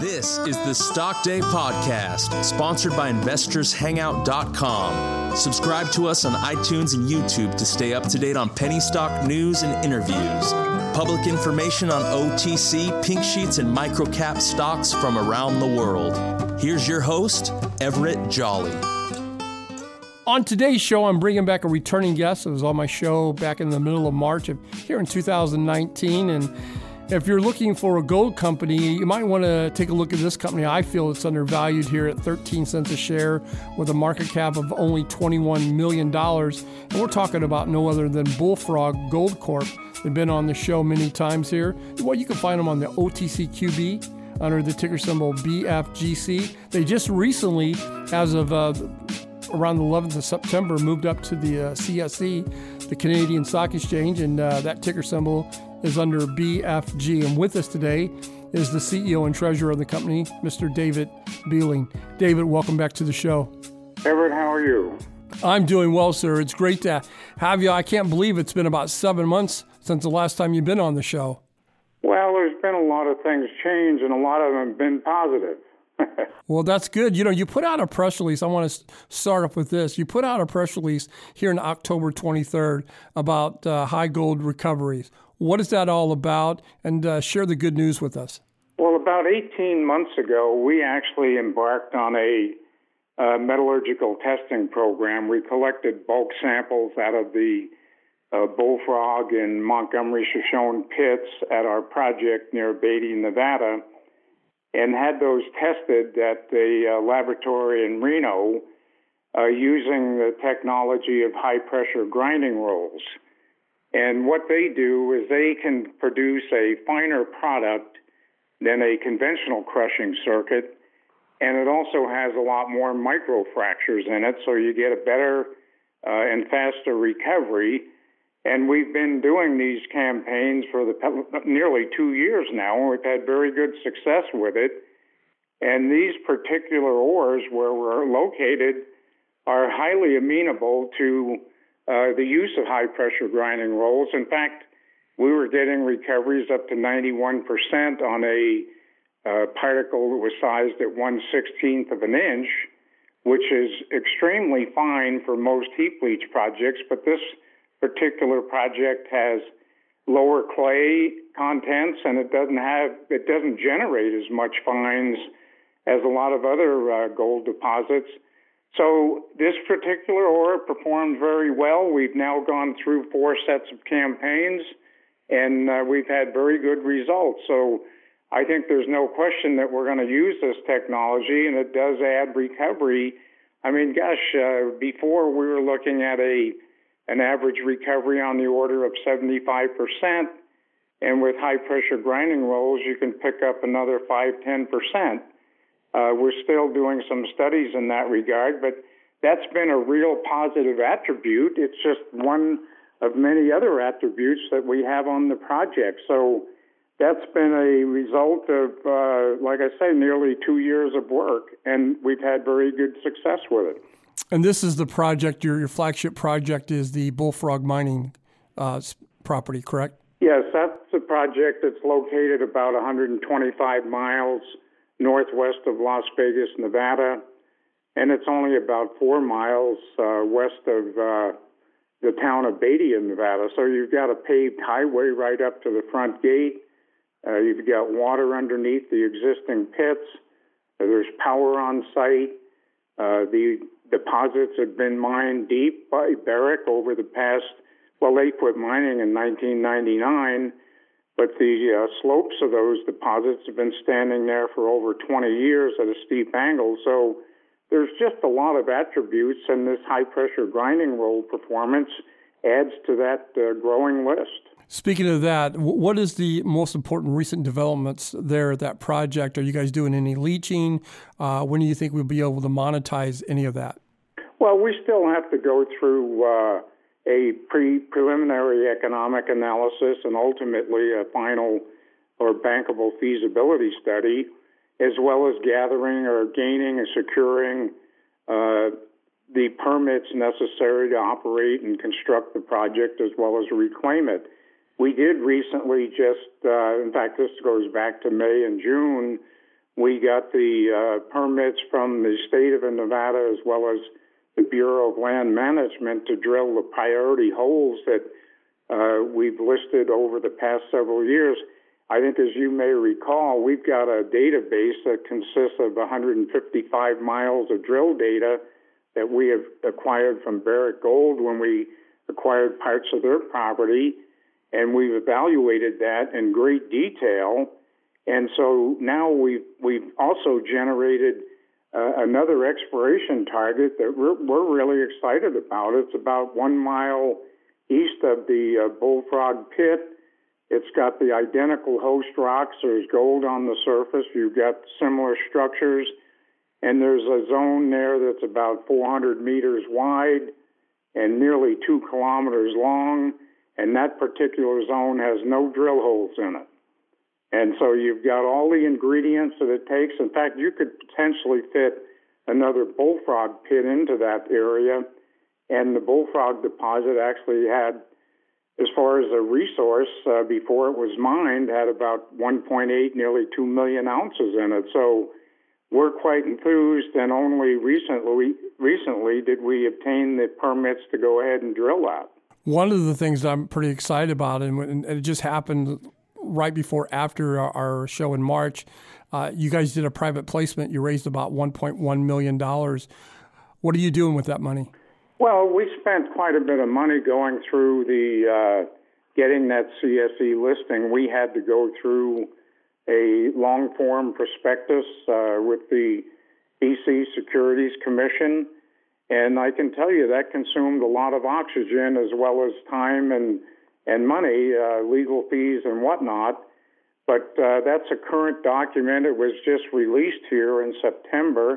This is the Stock Day Podcast, sponsored by InvestorsHangout.com. Subscribe to us on iTunes and YouTube to stay up to date on penny stock news and interviews. Public information on OTC, pink sheets, and microcap stocks from around the world. Here's your host, Everett Jolly. On today's show, I'm bringing back a returning guest. It was on my show back in the middle of March here in 2019. And if you're looking for a gold company, you might want to take a look at this company. I feel it's undervalued here at 13 cents a share with a market cap of only $21 million. And we're talking about no other than Bullfrog Gold Corp. They've been on the show many times here. Well, you can find them on the OTCQB under the ticker symbol BFGC. They just recently, as of around the 11th of September, moved up to the CSE, the Canadian Stock Exchange, and that ticker symbol is under BFG. And with us today is the CEO and treasurer of the company, Mr. David Beeling. David, welcome back to the show. Everett, how are you? I'm doing well, sir. It's great to have you. I can't believe it's been about 7 months since the last time you've been on the show. Well, there's been a lot of things change, and a lot of them have been positive. Well, that's good. You know, you put out a press release. I want to start off with this. You put out a press release here on October 23rd about high gold recoveries. What is that all about? And share the good news with us. Well, about 18 months ago, we actually embarked on a metallurgical testing program. We collected bulk samples out of the Bullfrog and Montgomery Shoshone pits at our project near Beatty, Nevada, and had those tested at the laboratory in Reno using the technology of high-pressure grinding rolls. And what they do is they can produce a finer product than a conventional crushing circuit, and it also has a lot more microfractures in it, so you get a better and faster recovery. And we've been doing these campaigns for nearly 2 years now, and we've had very good success with it. And these particular ores where we're located are highly amenable to the use of high-pressure grinding rolls. In fact, we were getting recoveries up to 91% on a particle that was sized at 1/16th of an inch, which is extremely fine for most heap leach projects, but this particular project has lower clay contents, and it doesn't generate as much fines as a lot of other gold deposits. So this particular ore performed very well. We've now gone through 4 sets of campaigns, and we've had very good results. So I think there's no question that we're going to use this technology, and it does add recovery. I mean, gosh, before we were looking at an average recovery on the order of 75%, and with high-pressure grinding rolls, you can pick up another 5-10%. We're still doing some studies in that regard, but that's been a real positive attribute. It's just one of many other attributes that we have on the project. So that's been a result of, like I say, nearly 2 years of work, and we've had very good success with it. And this is the project, your flagship project is the Bullfrog mining property, correct? Yes, that's a project that's located about 125 miles northwest of Las Vegas, Nevada, and it's only about 4 miles west of the town of Beatty in Nevada. So you've got a paved highway right up to the front gate. You've got water underneath the existing pits. There's power on site. The deposits have been mined deep by Barrick over the past, well, they quit mining in 1999, but the slopes of those deposits have been standing there for over 20 years at a steep angle. So there's just a lot of attributes, and this high-pressure grinding roll performance adds to that growing list. Speaking of that, what is the most important recent developments there at that project? Are you guys doing any leaching? When do you think we'll be able to monetize any of that? Well, we still have to go through a preliminary economic analysis and ultimately a final or bankable feasibility study, as well as gathering or gaining and securing the permits necessary to operate and construct the project as well as reclaim it. We did recently in fact, this goes back to May and June, We got the permits from the state of Nevada as well as the Bureau of Land Management to drill the priority holes that we've listed over the past several years. I think, as you may recall, we've got a database that consists of 155 miles of drill data that we have acquired from Barrick Gold when we acquired parts of their property, and we've evaluated that in great detail. And so now we've also generated another exploration target that we're really excited about. It's about 1 mile east of the Bullfrog Pit. It's got the identical host rocks. There's gold on the surface. You've got similar structures. And there's a zone there that's about 400 meters wide and nearly 2 kilometers long. And that particular zone has no drill holes in it. And so you've got all the ingredients that it takes. In fact, you could potentially fit another Bullfrog pit into that area. And the Bullfrog deposit actually had, as far as a resource, before it was mined, had about 1.8, nearly 2 million ounces in it. So we're quite enthused, and only recently did we obtain the permits to go ahead and drill that. One of the things that I'm pretty excited about, and it just happened right after our show in March, you guys did a private placement. You raised about $1.1 million. What are you doing with that money? Well, we spent quite a bit of money going through the getting that CSE listing. We had to go through a long-form prospectus with the BC Securities Commission, and I can tell you that consumed a lot of oxygen as well as time and money, legal fees and whatnot. But that's a current document. It was just released here in September.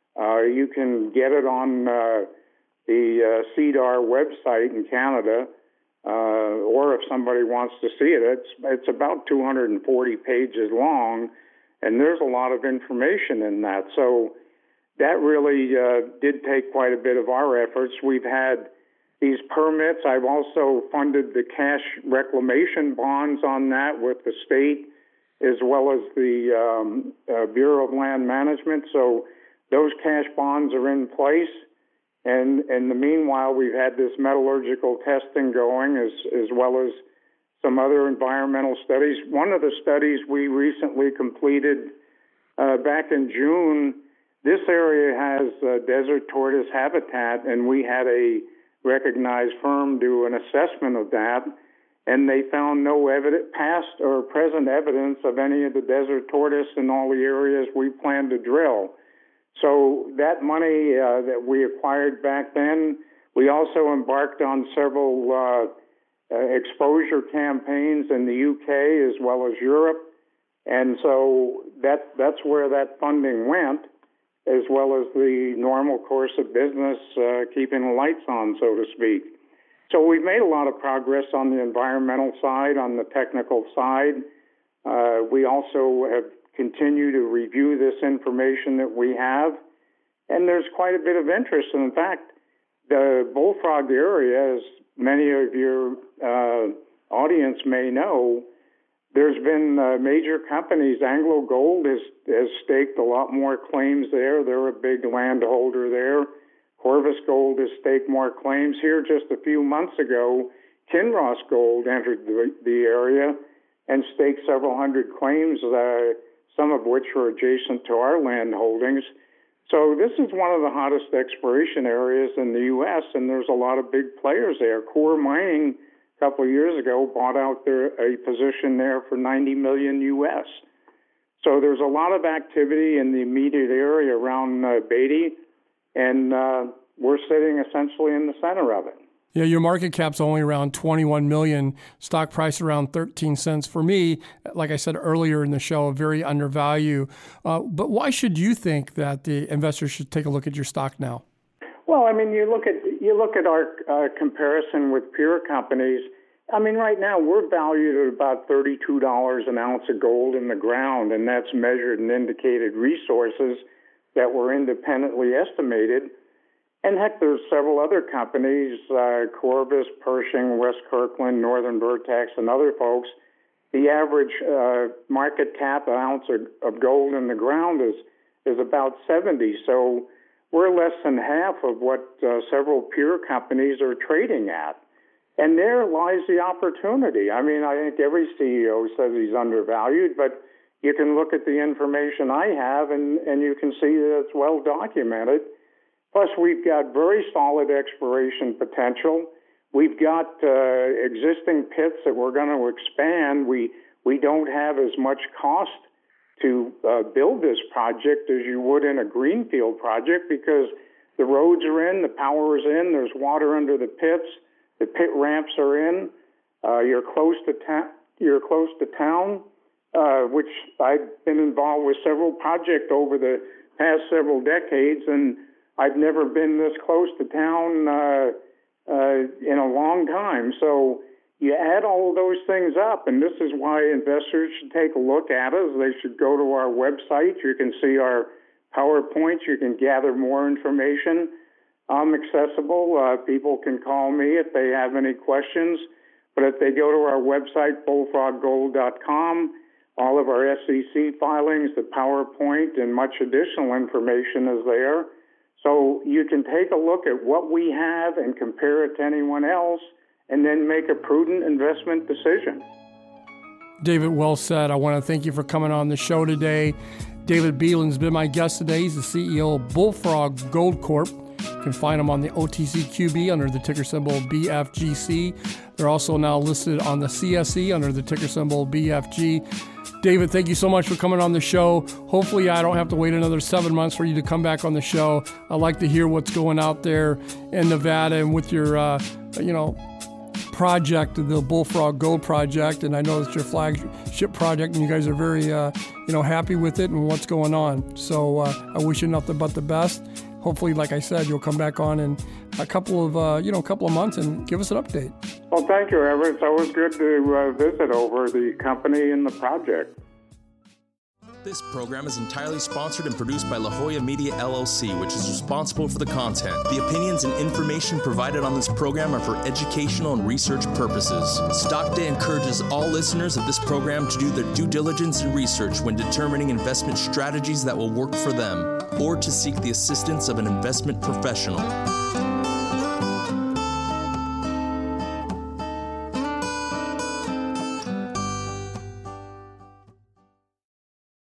You can get it on the CDAR website in Canada, or if somebody wants to see it, it's about 240 pages long, and there's a lot of information in that. So that really did take quite a bit of our efforts. We've had these permits. I've also funded the cash reclamation bonds on that with the state as well as the Bureau of Land Management. So those cash bonds are in place. And in the meanwhile, we've had this metallurgical testing going as well as some other environmental studies. One of the studies we recently completed back in June, this area has desert tortoise habitat, and we had a recognized firm do an assessment of that, and they found no past or present evidence of any of the desert tortoise in all the areas we plan to drill. So that money that we acquired back then, we also embarked on several exposure campaigns in the UK as well as Europe. And so that's where that funding went, as well as the normal course of business, keeping the lights on, so to speak. So we've made a lot of progress on the environmental side, on the technical side. We also have continue to review this information that we have, and there's quite a bit of interest. And in fact, the Bullfrog area, as many of your audience may know, there's been major companies. Anglo Gold has staked a lot more claims there. They're a big landholder there. Corvus Gold has staked more claims here. Just a few months ago, Kinross Gold entered the area and staked several hundred claims, some of which are adjacent to our land holdings. So this is one of the hottest exploration areas in the U.S., and there's a lot of big players there. Coeur Mining, a couple of years ago, bought out a position there for $90 million U.S. So there's a lot of activity in the immediate area around Beatty, and we're sitting essentially in the center of it. Yeah, your market cap's only around $21 million, stock price around 13 cents. For me, like I said earlier in the show, a very undervalued. But why should you think that the investors should take a look at your stock now? Well, I mean, you look at our comparison with peer companies. I mean, right now we're valued at about $32 an ounce of gold in the ground, and that's measured in indicated resources that were independently estimated. And heck, there's several other companies, Corvus, Pershing, West Kirkland, Northern Vertex, and other folks the average market cap an ounce of gold in the ground is about 70. So we're less than half of what several peer companies are trading at. And there lies the opportunity. I mean, I think every CEO says he's undervalued, but you can look at the information I have and you can see that it's well documented. Plus, we've got very solid exploration potential. We've got existing pits that we're going to expand. We don't have as much cost to build this project as you would in a greenfield project because the roads are in, the power is in, there's water under the pits, the pit ramps are in. You're close to town, which I've been involved with several projects over the past several decades, and I've never been this close to town in a long time. So you add all of those things up, and this is why investors should take a look at us. They should go to our website. You can see our PowerPoints. You can gather more information. I'm accessible. People can call me if they have any questions. But if they go to our website, bullfroggold.com, all of our SEC filings, the PowerPoint, and much additional information is there. So you can take a look at what we have and compare it to anyone else, and then make a prudent investment decision. David, well said. I want to thank you for coming on the show today. David Beeland's been my guest today. He's the CEO of Bullfrog Gold Corp. You can find them on the OTCQB under the ticker symbol BFGC. They're also now listed on the CSE under the ticker symbol BFG. David, thank you so much for coming on the show. Hopefully I don't have to wait another 7 months for you to come back on the show. I'd like to hear what's going out there in Nevada and with your, project, the Bullfrog Gold Project. And I know it's your flagship project and you guys are very, happy with it and what's going on. So I wish you nothing but the best. Hopefully, like I said, you'll come back on in a couple of months and give us an update. Well, thank you, Everett. It's always good to visit over the company and the project. This program is entirely sponsored and produced by La Jolla Media LLC, which is responsible for the content. The opinions and information provided on this program are for educational and research purposes. Stock Day encourages all listeners of this program to do their due diligence and research when determining investment strategies that will work for them, or to seek the assistance of an investment professional.